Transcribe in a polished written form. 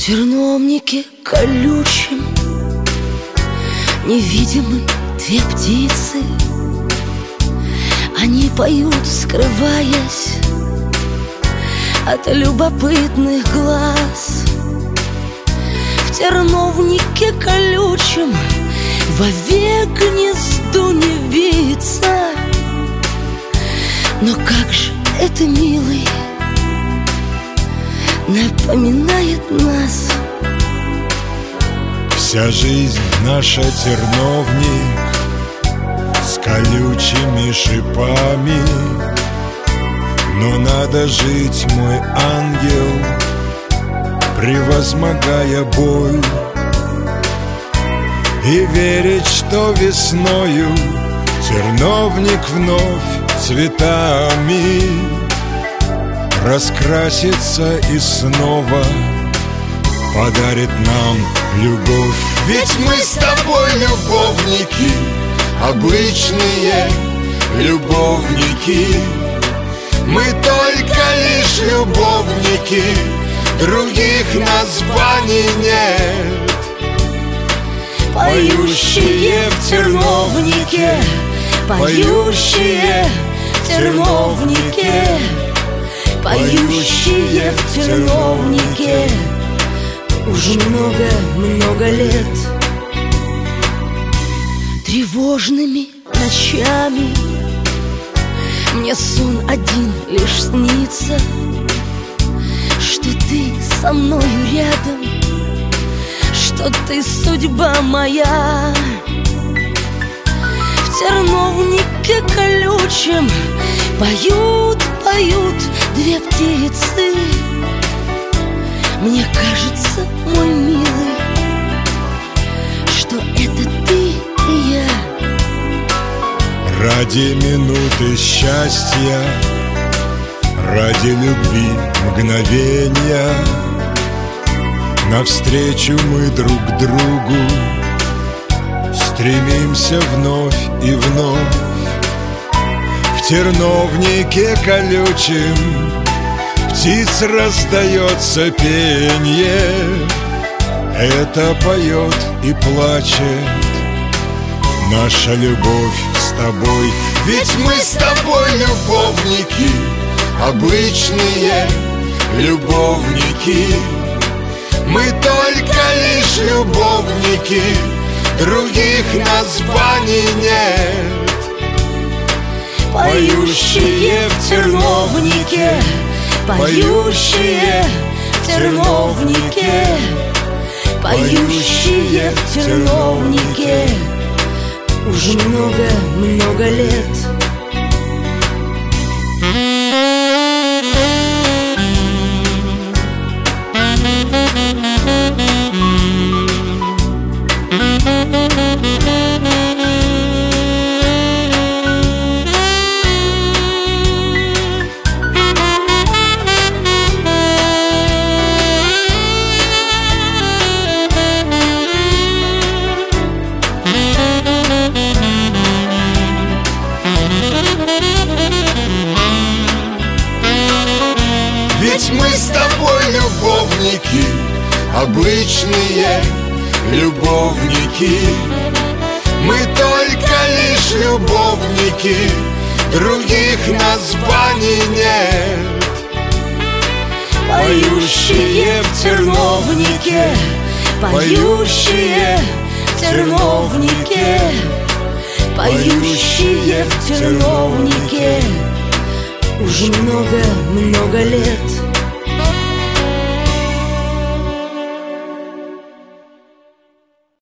терновнике колючем невидимы две птицы. Они поют, скрываясь от любопытных глаз. В терновнике колючем вовек гнезду не виться. Но как же это, милый, напоминает нас. Вся жизнь наша терновник с колючими шипами. Но надо жить, мой ангел, превозмогая боль, и верить, что весною терновник вновь цветами раскрасится и снова подарит нам любовь. Ведь мы с тобой любовники, обычные любовники. Мы только лишь любовники, других названий нет. Поющие в терновнике, поющие в терновнике, поющие в терновнике уже много-много лет. Тревожными ночами мне сон один лишь снится, что ты со мною рядом, что ты судьба моя. В терновнике колючем поют, поют две птицы. Мне кажется, мой милый, что это ты и я. Ради минуты счастья, ради любви мгновения, навстречу мы друг другу стремимся вновь и вновь. В терновнике колючем птиц раздается пенье. Это поет и плачет наша любовь с тобой. Ведь мы с тобой любовники, обычные любовники. Мы только лишь любовники, других названий нет. Поющие в терновнике, поющие в терновнике, поющие в терновнике уже много-много лет. Ведь мы с тобой любовники, обычные любовники. Мы только лишь любовники, других названий нет. Поющие в терновнике, поющие в терновнике, поющие в терновнике уже много-много лет.